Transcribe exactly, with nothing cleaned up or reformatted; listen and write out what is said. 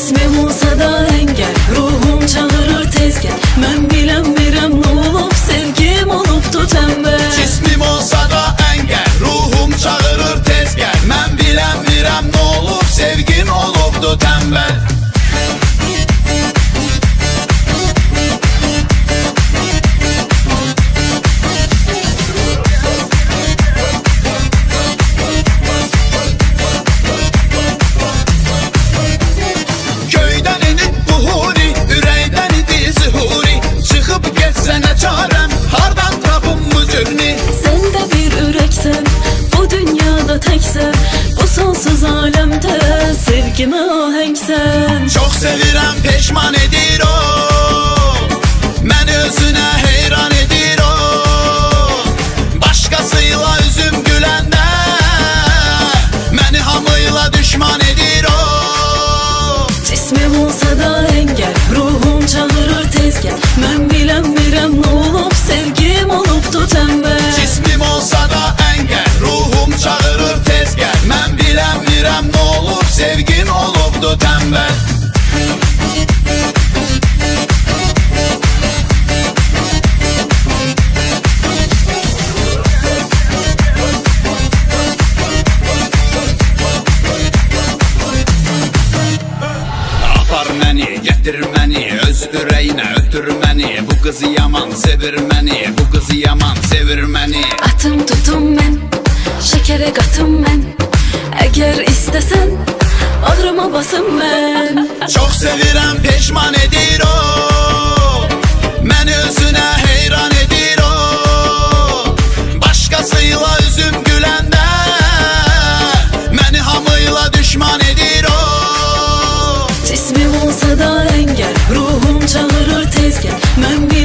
Cismim olsa da engel, ruhum çağırır tez gel. Mən biləm verəm nə olub, sevgim olubdu tənbəl. Cismim olsa da engel, ruhum çağırır tez gel. Mən biləm verəm nə olub, sevgim olubdu tənbəl. Sen de bir üreksen, bu dünyada teksen, bu sonsuz alemde sevgime ahengsen. Çok sevirəm, peşman edir o, məni özünə heyran edir o. Başkasıyla üzüm güləndə, məni hamıyla düşman edir o. Cismim olsa da engel, ruhum çağırır tez gel. Mən biləm verəm nə olub, sevgim olubdu tənbəl. Cismim olsa da engel, ruhum çağırır tez gel. Mən biləm verəm nə olub, sevgim olubdu tənbəl. Apar məni, gətir məni, öz ürəyinə ötür məni. Bu qızı yaman sevir məni, bu qızı yaman sevir məni. Atım tutum mən, şəkərə qatım mən. Əgər istəsən, ağrıma basım mən. Çox sevirəm, peşman edir o, məni özünə heyran edir o. Başkasıyla üzüm güləndə, məni hamıyla düşman edir o. Cismim olsa da engel, ruhum çağırır tez gel. Mən